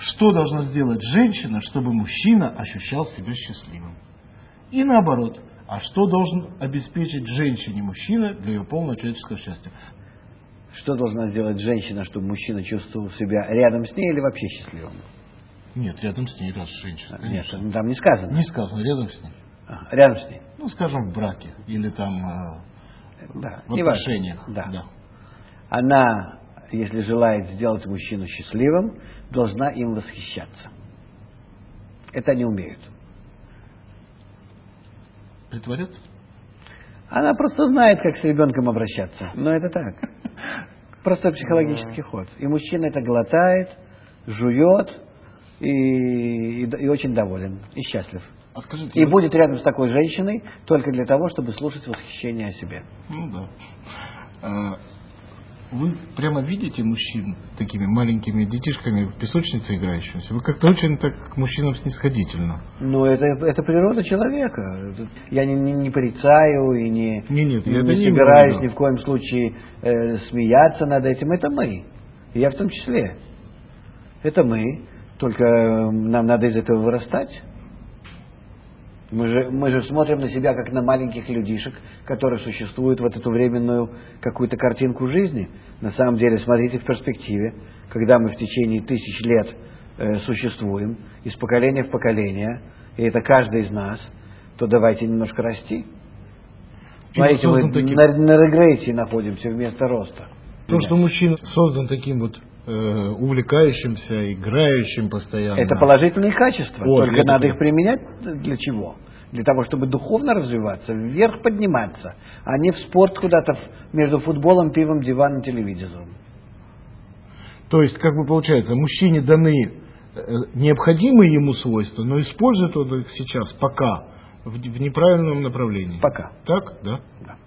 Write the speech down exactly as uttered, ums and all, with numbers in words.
что должна сделать женщина, чтобы мужчина ощущал себя счастливым. И наоборот, а что должен обеспечить женщине мужчина для ее полного человеческого счастья. Что должна сделать женщина, чтобы мужчина чувствовал себя рядом с ней или вообще счастливым? Нет, рядом с ней, раз женщина. Конечно. Нет, там не сказано. Не сказано, рядом с ней. А, рядом с ней. Ну, скажем, в браке или там да, в отношениях. Да. Да. Она, если желает сделать мужчину счастливым, должна им восхищаться. Это они умеют. Притворяться? Она просто знает, как с ребенком обращаться. Но это так. Просто психологический ход. И мужчина это глотает, жует и, и, и очень доволен, и счастлив. А скажите, и вот... будет рядом с такой женщиной только для того, чтобы слушать восхищение о себе. Ну да. А, вы прямо видите мужчин такими маленькими детишками в песочнице играющимися? Вы как-то очень так к мужчинам снисходительно. Ну, это, это природа человека. Я не, не, не порицаю и не, не, нет, не, я не не собираюсь имею, ни в коем случае э, смеяться над этим. Это мы. И я в том числе. Это мы. Только нам надо из этого вырастать. Мы же, мы же смотрим на себя, как на маленьких людишек, которые существуют в эту временную какую-то картинку жизни. На самом деле, смотрите в перспективе, когда мы в течение тысяч лет э, существуем, из поколения в поколение, и это каждый из нас, то давайте немножко расти. Смотрите, мы таким... на, на регрессии находимся вместо роста. То, что мужчина создан таким вот э, увлекающимся, играющим постоянно. Это положительные качества, О, только надо такое. их применять для чего? Для того, чтобы духовно развиваться, вверх подниматься, а не в спорт куда-то между футболом, пивом, диваном, телевизором. То есть, как бы получается, мужчине даны необходимые ему свойства, но использует он их сейчас пока в неправильном направлении. Пока. Так, да? Да.